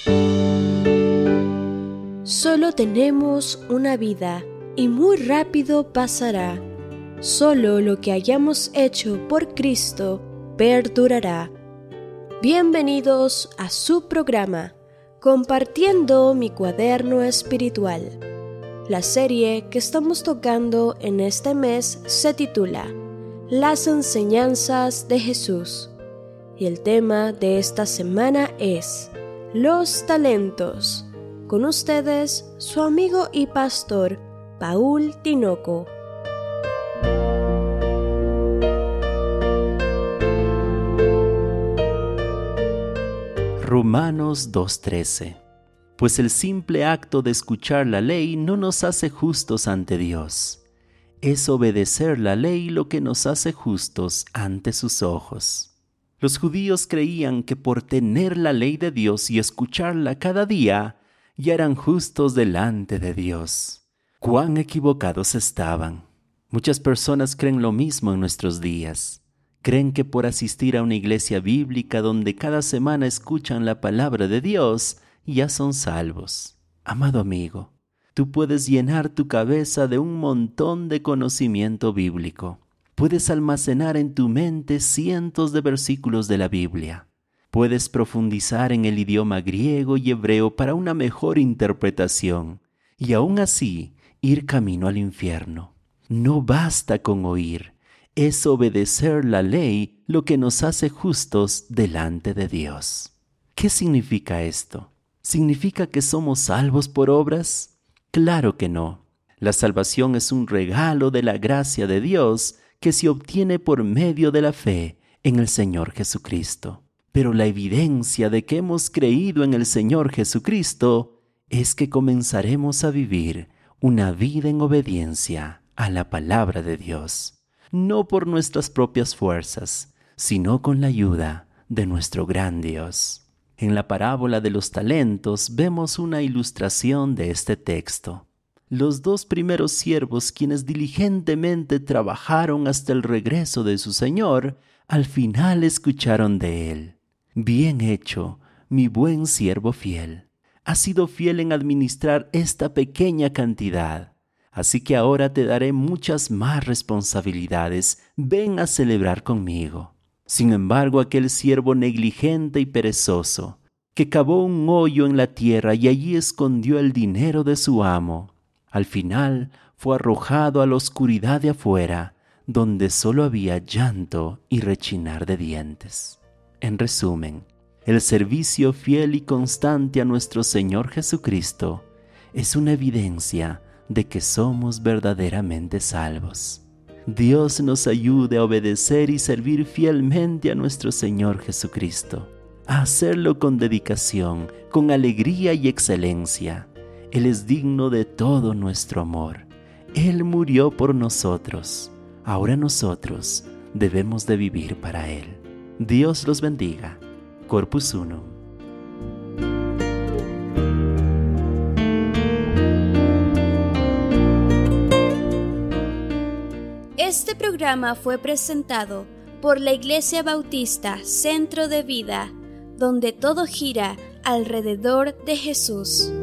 Solo tenemos una vida y muy rápido pasará. Solo lo que hayamos hecho por Cristo perdurará. Bienvenidos a su programa, Compartiendo mi cuaderno espiritual. La serie que estamos tocando en este mes se titula Las enseñanzas de Jesús. Y el tema de esta semana es Los talentos. Con ustedes, su amigo y pastor, Paul Tinoco. Romanos 2:13. Pues el simple acto de escuchar la ley no nos hace justos ante Dios. Es obedecer la ley lo que nos hace justos ante sus ojos. Los judíos creían que por tener la ley de Dios y escucharla cada día, ya eran justos delante de Dios. ¡Cuán equivocados estaban! Muchas personas creen lo mismo en nuestros días. Creen que por asistir a una iglesia bíblica donde cada semana escuchan la palabra de Dios, ya son salvos. Amado amigo, tú puedes llenar tu cabeza de un montón de conocimiento bíblico. Puedes almacenar en tu mente cientos de versículos de la Biblia. Puedes profundizar en el idioma griego y hebreo para una mejor interpretación y aún así ir camino al infierno. No basta con oír, es obedecer la ley lo que nos hace justos delante de Dios. ¿Qué significa esto? ¿Significa que somos salvos por obras? Claro que no. La salvación es un regalo de la gracia de Dios que se obtiene por medio de la fe en el Señor Jesucristo. Pero la evidencia de que hemos creído en el Señor Jesucristo es que comenzaremos a vivir una vida en obediencia a la palabra de Dios, no por nuestras propias fuerzas, sino con la ayuda de nuestro gran Dios. En la parábola de los talentos vemos una ilustración de este texto. Los dos primeros siervos, quienes diligentemente trabajaron hasta el regreso de su señor, al final escucharon de él: Bien hecho, mi buen siervo fiel. Has sido fiel en administrar esta pequeña cantidad. Así que ahora te daré muchas más responsabilidades. Ven a celebrar conmigo. Sin embargo, aquel siervo negligente y perezoso, que cavó un hoyo en la tierra y allí escondió el dinero de su amo, al final fue arrojado a la oscuridad de afuera, donde solo había llanto y rechinar de dientes. En resumen, el servicio fiel y constante a nuestro Señor Jesucristo es una evidencia de que somos verdaderamente salvos. Dios nos ayude a obedecer y servir fielmente a nuestro Señor Jesucristo, a hacerlo con dedicación, con alegría y excelencia. Él es digno de todo nuestro amor. Él murió por nosotros. Ahora nosotros debemos de vivir para Él. Dios los bendiga. Corpus Unum. Este programa fue presentado por la Iglesia Bautista Centro de Vida, donde todo gira alrededor de Jesús.